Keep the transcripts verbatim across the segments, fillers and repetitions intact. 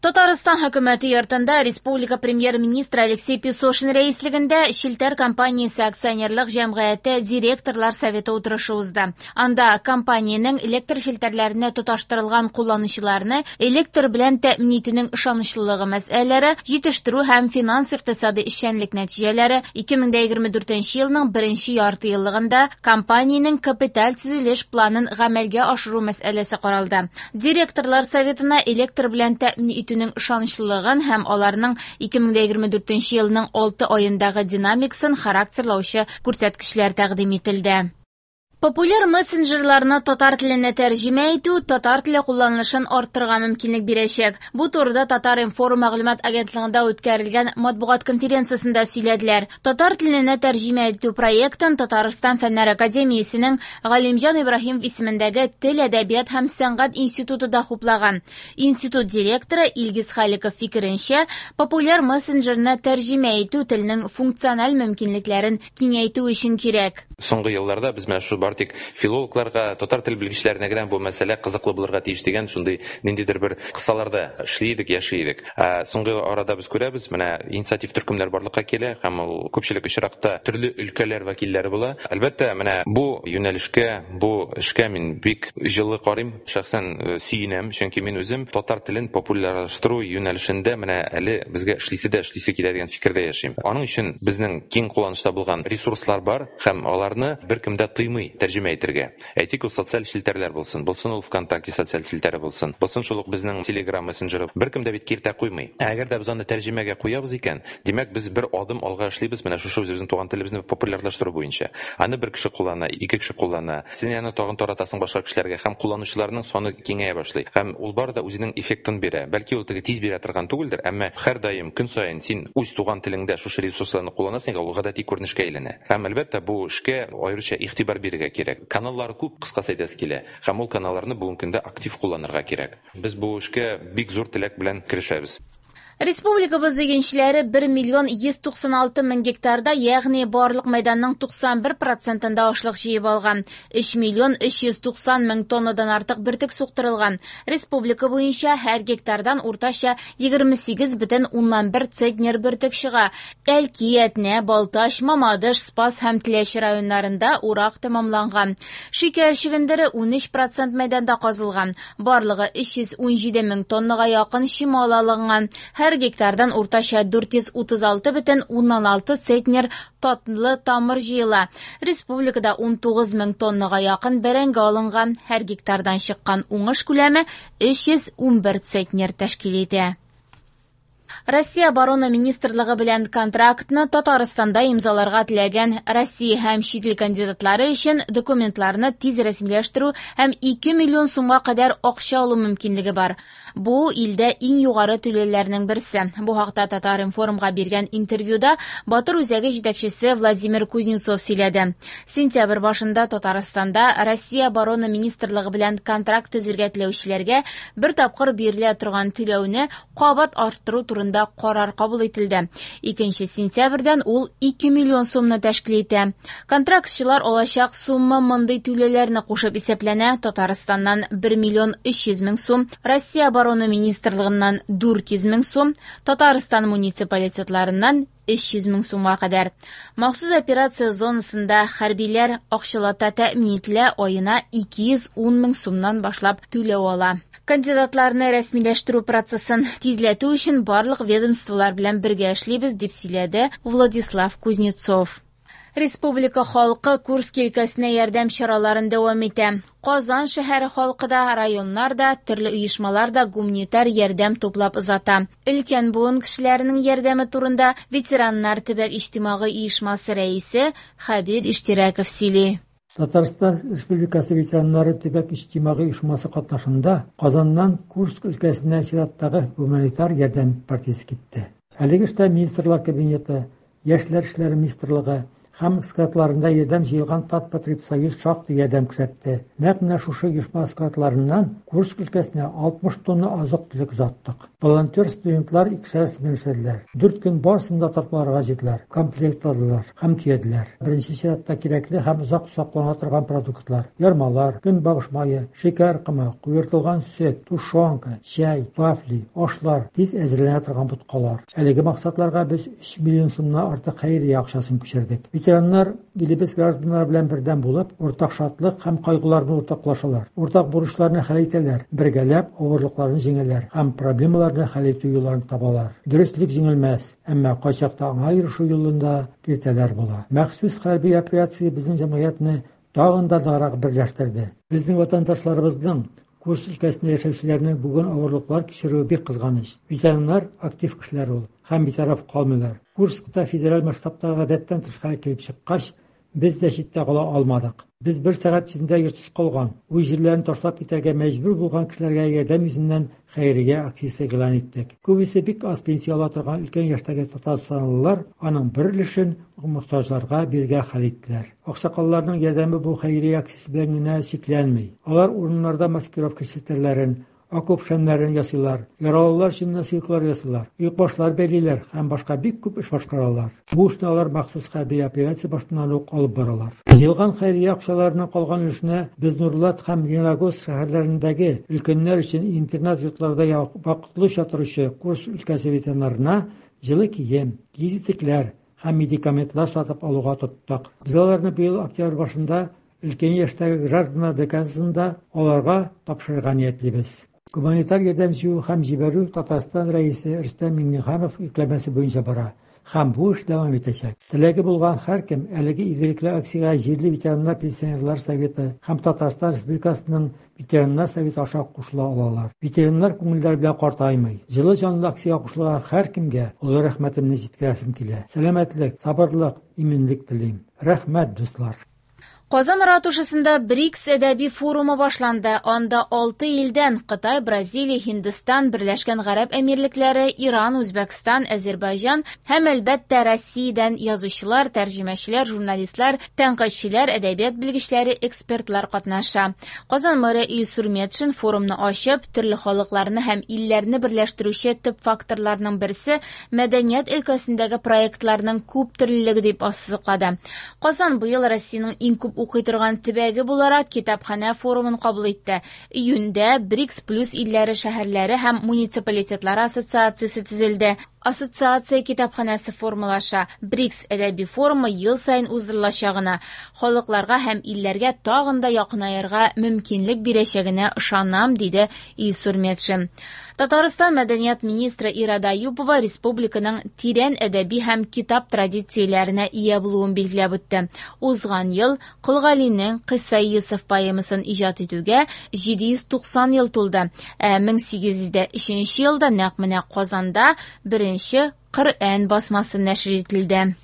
Татарстан хөкүмәте йортында республика премьер-министры Алексей Песошин рәислегендә Шелтәр компаниясе акционерлык җәмгыяте директорлар советы утырышы узды. Анда компаниянең электр шелтәрләренә тоташтырылган кулланучыларны электр белән тәэмин итүнең ышанычлылыгы мәсьәләләре, җитештерү һәм финанс-икътисади эшчәнлек нәтиҗәләре, ике мең егерме дүртенче елның беренче ярты еллыгында компаниянең капиталь төзелеш планын гамәлгә ашыру мәсьәләсе каралды. Директорлар советына электр белән тәэмин итүнең ышанычлылыгын һәм аларның ике мең егерме дүртенче елның алты аендагы динамикасын характерлаучы күрсәткечләр тәкъдим ителде. Популяр мессенджерларны татар теленә тәрҗемә итү татар теле кулланылышын арттырырга мөмкинлек бирәчәк. Бу турыда Татар-информ мәгълүмат агентлыгында үткәрелгән матбугат конференциясендә сөйләделәр. Татар теленә тәрҗемә итү проектын Татарстан Фәннәр академиясенең Галимҗан Ибраһимов исемендәге Тел, әдәбият һәм сәнгать институты да хуплаган. Институт директоры Илгиз Халиков фикеренчә, популяр мессенджерны тәрҗемә итү теленең функциональ мөмкинлекләрен киңәйтү өчен кирәк. Соңгы елларда без менә шу бартик филологларга, татар тел белгечләренә генә бу мәсьәлә кызыклы булырга тиеш дигән шундый ниндидер бер кысаларда эшлидек, яшидек. Соңгы арада без күрәбез, менә инициатив төркемнәр барлыкка килә һәм ул күпчелек очракта төрле өлкәләр вәкилләре була. Әлбәттә, менә бу юнәлешкә, бу эшкә мин бик җылы карыйм, шәхсән сөенәм, чөнки мин үзем татар телен популярлаштыру юнәлешендә менә әле безгә эшлисе дә эшлисе килә дигән фикердә яшим. Аның өчен безнең киң кулланышта булган ресурслар бар һәм аларны беркем дә тыймый тәрҗемә итәргә. Әйтик, ул социаль шелтәрләр булсын, булсын ул ВКонтакте социаль шелтәре булсын, булсын шул ук безнең Telegram мессенджеры. Беркем дә бит киртә куймый. Әгәр дә без аны тәрҗемәгә куябыз икән, димәк без бер адым алга эшлибез менә шушы үзебезнең туган телебезне популярлаштыру буенча. Аны бер кеше куллана, ике кеше куллана. Син аны тагын таратасың башка кешеләргә һәм кулланучыларның саны киңәя башлый. Һәм ул бар да үзенең эффектын бирә. Бәлки ул теге тиз бирә торган түгелдер, әмма һәр даим көн саен син үз туган телеңдә шушы ресурсларны кулланасың, ул гадәти күренешкә әйләнә. Һәм әлбәттә бу эшкә аеруча игътибар бирергә кирәк. Каналлар күп, кыскасы әйтәсе килә. Һәм ул каналларны бүгенге көндә актив кулланырга кирәк. Без бу эшкә бик зур теләк белән керешәбез. Республикабыз игенчеләре бер миллион йөз туксан алты мең гектарда, ягъни барлык мәйданның туксан бер процентында ашлык җыеп алган. өч миллион өч йөз туксан мең тоннадан артык бөртек суктырылган. Республика буенча һәр гектардан уртача егерме сигез бөтен уннан бер центнер бөртек чыга. Әлки, Әтнә, Балтач, Мамадыш, Спас һәм Теләче районнарында урак тәмамланган. Шикәр чигендере ун өч процент мәйданда казылган. Барлыгы өч йөз ун җиде мең тоннага якын чимал алынган. Һәр гектардан уртача дүрт йөз утыз алты бөтен уннан алты центнер татлы тамыр җыела. Республикада ун тугыз мең тоннага якын бәрәңге алынган. Һәр гектардан чыккан уңыш күләме өч йөз ун бер центнер тәшкил итә. Россия оборона министрлыгы белән контрактны Татарстанда имзаларга теләгән Россия һәм чит ил кандидатлары өчен документларны тиз рәсмиләштерү һәм ике миллион сумга кадәр акча алу мөмкинлеге бар. Бу илдә иң югары түләүләрнең берсе. Бу хакта Татар-информга биргән интервьюда Батыр үзәге җитәкчесе Владимир Кузнецов сөйләде. Сентябрь башында Татарстанда Россия оборона министрлыгы белән контракт төзергә теләүчеләргә бер тапкыр бирелә торган түләүне кабат арттыру турында карар кабул ителде. икенче сентябрьдән ул ике миллион сумны тәшкил итә. Контрактчылар алачак сумма мондый түләүләрне кушып исәпләнә. Татарстаннан бер миллион өч йөз мең сум, Россия оборона министрлыгыннан дүрт йөз мең сум, Татарстан муниципалитетларыннан өч йөз мең сумга кадәр. Махсус операция зонасында хәрбиләр акчалата тәэмин ителә, аена ике йөз ун мең сумнан башлап түләү ала. Кандидатларны рәсмиләштерү процессын тизләтү өчен барлык ведомстволар белән бергә эшлибез, дип сөйләде Владислав Кузнецов. Республика халкы Курск өлкәсенә ярдәм чараларын дәвам итә. Казан шәһәре халкы да, районнар да, төрле оешмалар да гуманитар ярдәм туплап озата. Өлкән буын кешеләренең ярдәме турында ветераннар төбәк иҗтимагый оешмасы рәисе Хәбир Иштираков сөйли. Татарстан Республикасы ветераннары төбәк иҗтимагый оешмасы катнашында Казаннан Курск өлкәсенә чираттагы гуманитар ярдәм партиясе китте. Әлеге эштә министрлар кабинеты, Яшьләр эшләре министрлыгы, һәм складларында ярдәм җыелган Татпотребсоюз шактый ярдәм күрсәтте. Нәкъ менә шушы оешма складларыннан Курск өлкәсенә алтмыш тонна азык-төлек озаттык. Волонтер студентлар икешәр смен эшләделәр. Дүрт көн барысында тартларга җиттеләр, комплектладылар һәм төяделәр. Беренче чиратта кирәкле һәм озак саклана торган продуктлар, ярмалар, көнбагыш мае, шикәр комы, куертылган сөт, тушенка, чәй, вафли, ашлар, тиз әзерләнә торган буткалар. Әлеге максатларга без өч миллион сумнан артык хәйрия акчасын күчердек. Ветераннар илебез гражданнары белән бердәм булып, уртак шатлык һәм кайгыларны уртаклашалар. Уртак бурычларны хәл итәләр, бергәләп авырлыкларны җиңәләр һәм проблемаларны хәл итү юлларын табалар. Дөрестлек җиңелмәс, әмма кайчакта аңа ирешү юлында киртәләр була. Махсус хәрби операция безнең җәмгыятьне тагын да ныграк берләштерде. Безнең ватандашларыбызның Курск өлкәсендә яшәүчеләрнең бүген авырлыклар кичерүе бик кызганыч. Ветераннар актив кешеләр ул һәм битараф калмыйлар. Курскта федераль масштабтагы гадәттән тыш хәл килеп чыккач, без дә читтә кала алмадык. Без бер сәгать içində йортсыз калган, уй җирләрен ташлап китәргә мәҗбүр булган кешеләргә ярдәм йөзеннән хәйрия акциясе игълан иттек. Күбесе бик аз пенсия ала торган өлкән яшьтәге татарстанлылар аның бер өлешен мохтаҗларга биргә хәл иттеләр. Аксакалларның ярдәме бу хәйрия акциясе белән генә чикләнми. Алар урыннарда маскировка чистәрләрен, окоп шәмнәрен ясыйлар, яралылар өчен носилкалар ясыйлар, йөкбашлар бәйлиләр һәм башка бик күп эш башкаралар. Бу эшне алар махсус хәрби операция башыннан ук алып баралар. Җыелган хәйрия акчаларының калган өлешне без Нурлат һәм Леногорск шәһәрләрендәге өлкәннәр өчен интернат йортларда вакытлыча торучы Курск өлкәсе ветераннарына җылы кием, гизитекләр һәм медикаментлар сатып алуга тоттык. Без аларны быел октябрь башында өлкән яшьтәге гражданнар деканасында аларга тапшырырга ниятлибез. Гуманитар ярдәм җыю һәм җибәрү Татарстан рәисе Рөстәм Миңнеханов йөкләмәсе буенча бара. Һәм бу эш дәвам итәчәк. Теләге булган һәркем әлеге игелекле акциягә җирле ветераннар пенсионерлар советы һәм Татарстан Республикасының ветераннар советы аша кушыла алалар. Ветераннар күңелләр белән картаймый. Җылы җанлы акциягә кушылган һәркемгә олы рәхмәтемне җиткерәсем килә. Сәламәтлек, сабырлык, иминлек телим. Рәхмәт, дуслар. Казан ратушасында БРИКС әдәби форумы башланды. Анда алты илдән Кытай, Бразилия, Һиндстан, Берләшкән Гарәп Әмирлекләре, Иран, Үзбәкстан, Азәрбайҗан һәм әлбәттә Россиядән язучылар, тәрҗемәчеләр, журналистлар, тәнкыйтьчеләр, әдәбият белгечләре, экспертлар катнаша. Казан мэры Илсур Метшин форумны ачып, төрле халыкларны һәм илләрне берләштерүче төп факторларның берсе мәдәният өлкәсендәге проектларның күп төрлелеге дип ассызыклады. Казан быел Россиянең иң күп укый торган төбәге буларак китапханә форумын кабул итте. Июньдә БРИКС плюс илләре шәһәрләре һәм муниципалитетлары ассоциациясе төзелде. Ассоциация китапханәсе формалаша. БРИКС әдәби форумы ел сайын уздырылачагына, халыкларга һәм илләргә тагын да якынаерга мөмкинлек бирәчәгенә ышанам, диде Илсур Метшин. Татарстан мәдәният министры Ирада Аюпова республиканың тирән әдәби һәм китап традицияләренә ия булуын билгеләп үтте. Узган ел Кылгалинең Кыйса Йосыф поэмасын иҗат итүгә җиде йөз туксан ел тулды. Ә мең сигез йөз өченче елда нәкъ менә Казанда беренче Коръән басмасы нәшр ителде.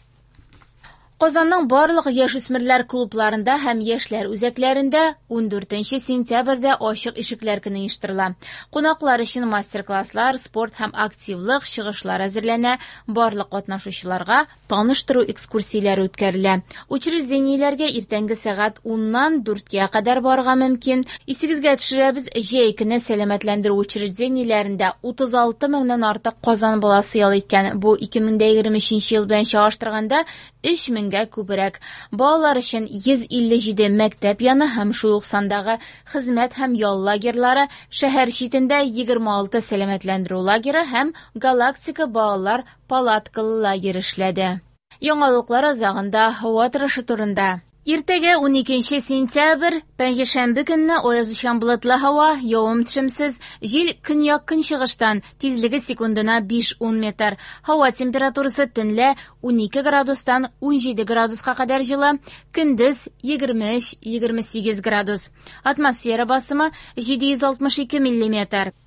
Казанның барлык яшүсмерләр клубларында һәм яшьләр үзәкләрендә ундүртенче сентябрьдә ачык ишекләр көне оештырыла. Кунаклар өчен мастер-класслар, спорт һәм активлык чыгышлар әзерләнә, барлык катнашучыларга таныштыру экскурсияләре үткәрелә. Учреждениеләргә иртәнге сәгать уннан дүрткә кадәр барырга мөмкин. Исегезгә төшерәбез, җәй көне сәламәтләндерү учреждениеләрендә утыз алты меңнән артык Казан баласы ял иткән. Бу ике мең егерме өченче ел белән чагыштырганда өч меңгә күбрәк. Балалар өчен йөз илле җиде мәктәп яны һәм шул ук сандагы хезмәт һәм ял лагерьлары, шәһәр читендә егерме алты сәламәтләндерү лагере һәм Галактика балалар палаткалы лагерь эшләде. Яңалыклар азагында һава торышы турында. Иртәгә уникенче сентябрь, пәнҗешәмбе көнне аязучан болытлы һава, явым-төшемсез, җил көньяк-көнчыгыштан, тизлеге секундына биш-ун метр. Һава температурасы төнлә унике градустан ун җиде градуска кадәр җылы, көндез егерме өч - егерме сигез градус. Атмосфера басымы җиде йөз алтмыш ике миллиметр.